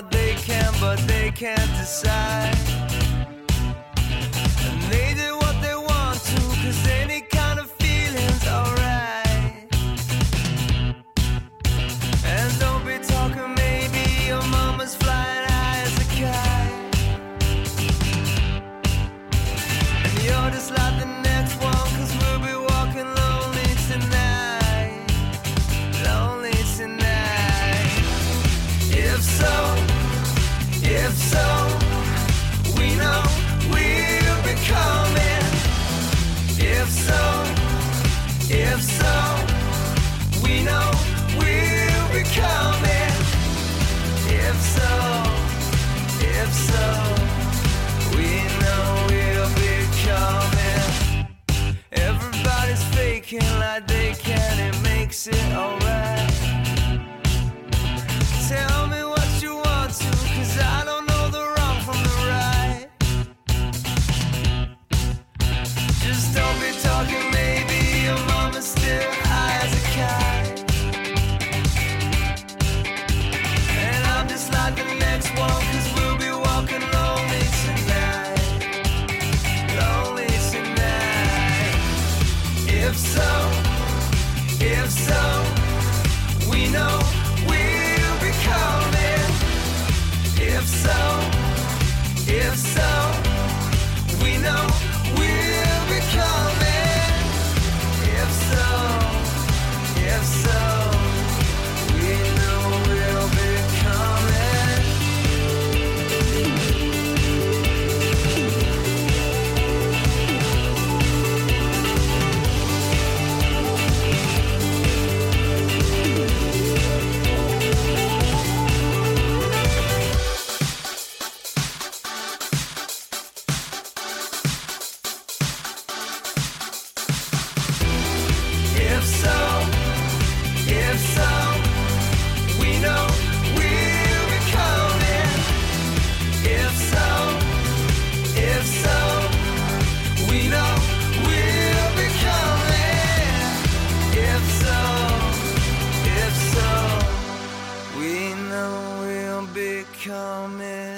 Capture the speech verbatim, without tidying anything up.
what they can, but they can't decide. And they do what they want to, cause any kind of feeling's alright. And don't be talking, maybe your mama's flying high as a kite. And you're just like the next one, cause we'll be walking lonely tonight. Lonely tonight. If so, if so, we know we'll be coming. If so, if so, we know we'll be coming. If so, if so, we know we'll be coming. Everybody's faking like they can, it makes it alright. Tell me what you want to, cause I don't know the wrong from the right. Just don't be talking, maybe your mama's still high as a kite. And I'm just like the next one, cause we'll be walking lonely tonight. Lonely tonight. If so, if so, we know we'll be coming. If so, if so, we know we'll be coming. If so, if so, we know we'll be coming. If so, if so, we know we'll be coming. If so, if so, we know we'll be coming. If so, if so, we know we'll be coming.